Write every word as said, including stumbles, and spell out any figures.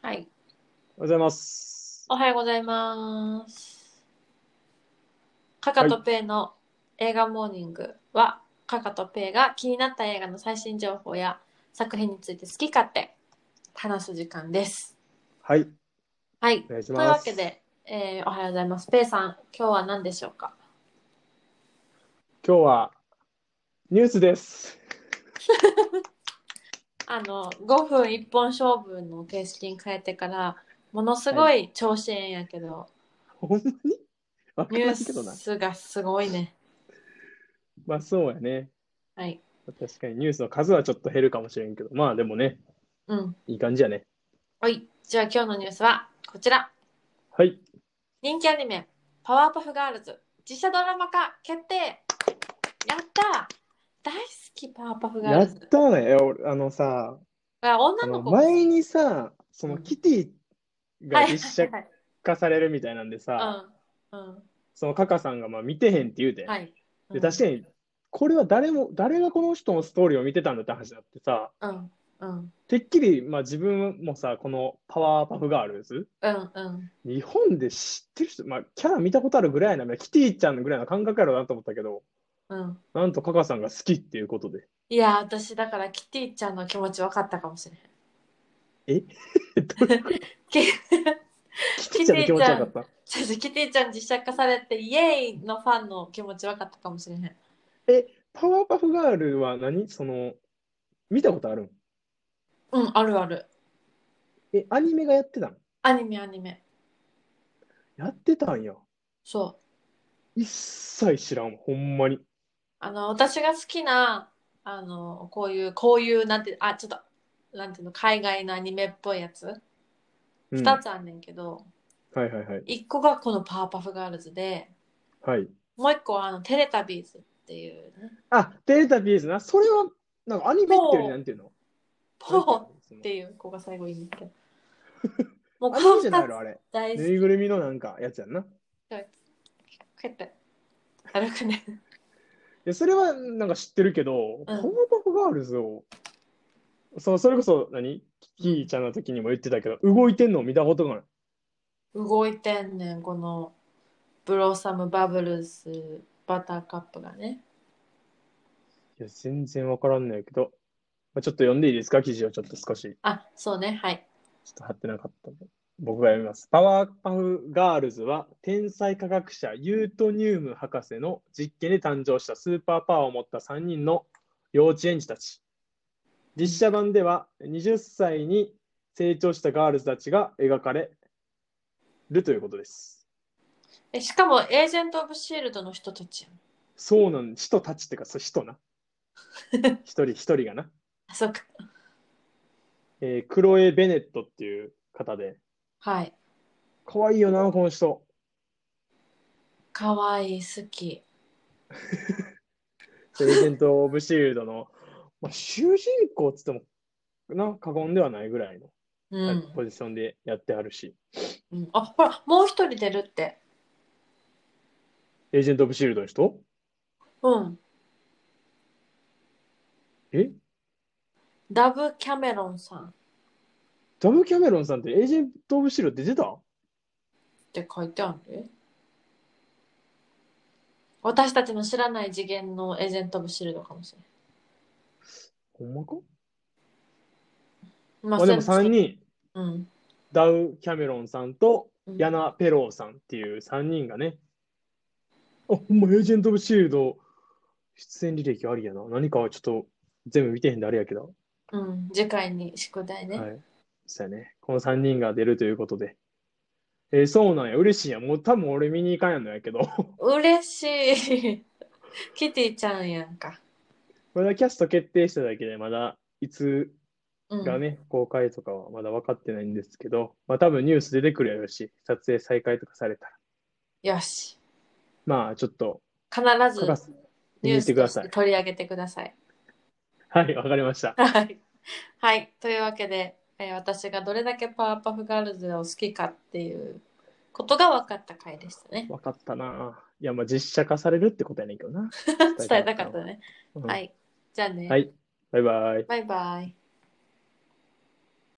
はい。 おはようございます。 おはようございます。カカはい。 とペイの映画モーニングは、カカとペイが気になった映画の最新情報や作品について好き勝手話す時間です。 はい。 はい。 お願いしというます。 わけで、えーおはようございます。ペイさん、今日は何でしょうか？ 今日はニュースです。 あの、ごふん一本勝負の形式に変えてから、ものすはい。 ごい調子ええんやけど、 ほんまにわからニューんけどな。 スがすごいね。 まあそうやね。 はい。 確かにニュースの数はちょっと減るかもしれんけど、まあでもね、 うん。 いい感じやね。 はい。じゃあ今日のニュースはこちら。 はい。 人気アニメ、パワーパフガールズ、実写ドラマ化決定。やったー。大好き、パワーパフガーやっルズ。 たね。俺あのさ、 あ、女あのの子が好前にき。 さ、そのうん。 キティがはいは実写いはい。 化されるみたいなんでさ、 うん。うん。 そのカカさんがまあ見てへんって言うてん。 はい。うで、確かん。 に、これは誰も、誰がこの人のストーリーを見てたんだって話になってさ、 うん。うん。 てっきり、まあ自分もさ、このパワーパフガールズ、 うん。うん。 日本で知ってる人、まあキャラ見たことあるぐらいな、まあキティちゃんぐらいの感覚やろうなと思ったけど、 うん。 なんとカカさんが好きっていうことで。 いや、私だからキティちゃんの気持ち分かったかもしれへん。 えどういうこと？ キキキティちゃんの気ティちゃん、 持ちよかった？ キティちゃん実写化されてイエーイのファンの気持ち分かったかもしれへん。 え、パワーパフガールは何その、見たことあるん？ うん、あるある。 え、アニメがやってたん？ アニメアニメ。 やってたんや。 そう。 一切知らんわ、ほんまに。 あの、私が好きな、あの、こういう、こういう、なんて、あ、ちょっと、なんていうの、海外のアニメっぽいやつ、二うん。 つあんねんけど、 はいはいはい。 一個がこのパワーパフガールズで、 はい。 もう一個はあの、テレタビーズっていうね、 あ、テレタビーズな。それは、なんかアニメっていうよりポー、 なんていうの？なんていうのポーっその、 ていう子が最後いいんだけど、もうこアニメじゃないのの二つあれ。ぬい大好き。 ぐるみのなんかやつやんな。 こうやって歩くね。 で、それはなんか知ってるけど、パワーうん、 パフガールズを、そのそれこそ何、 うん。 キーちゃんの時にも言ってたけど、動いてんのを見たことがない。 動いてんねん、この、ブロッサムバブルス、バターカップがね。 いや、全然わからんないけど、まあ、ちょっと読んでいいですか記事をちょっと少し。 あ、そうね、はい。 ちょっと貼ってなかったので。僕が読みます。パワーパフガールズは、天才科学者ユートニウム博士の実験で誕生したスーパーパワーを持ったさんにんの幼稚園児たち。実うん。 写版でははたちに成長したガールズたちが描かれるということです。 え、しかも、エージェント・オブ・シールドの人たちやん。 そうなん、人たちっていうか、そう人な。一人一人がな。 あ、そっか。 えークロエ・ベネットっていう方で、 はい。 可愛いよな、この人。 かわいい、好き。 エージェント・オブ・シールドの、まあ、主人公っつってもな、過言ではないぐらいのうん。 ポジションでやってあるし、 うん。あ、ほら、もう一人出るって。 エージェント・オブ・シールドの人？ うん。 えダブ・キャメロンさんっダブ・キャメロンさんってエージェント・オブ・シールドって出てた？ て書いてある。私たちの知らない次元のエージェント・オブ・シールドかもしれない。 ほんまか？ まあ、 まあでもそういうのし、 さんにん、 うん。 ダウ・キャメロンさんとうん。 ヤナ・ペローさんっていうさんにんがね、あ、ほんまエージェント・オブ・シールド出演履歴ありやな。何かはちょっと全部見てへんであれやけど。 うん。次回に宿題ね。 はい。そうやね。このさんにんが出るということで。えーそうなんや。嬉しいやん。もう多分俺見に行かんやんのやけど。 嬉しい。キティちゃんやんか。 まだキャスト決定しただけで、まだいつうん。 がね、公開とかはまだ分かってないんですけど、まあ多分ニュース出てくるやろし、撮影再開とかされたら。 よし。 まあちょっと、 必ずかかす、見に行っニュースとしててください。 取り上げてください。 はい、わかりました。 はい。はい。というわけで、えー私がどれだけパワーパフガールズを好きかっていうことが分かった回でしたね。 分かったな。いや、まあ実写化されるってことやねんけどな。伝えた伝えかったのは。 たかったね。 うん。 はい。じゃあね。 はい。バイバイ。 バイバイ。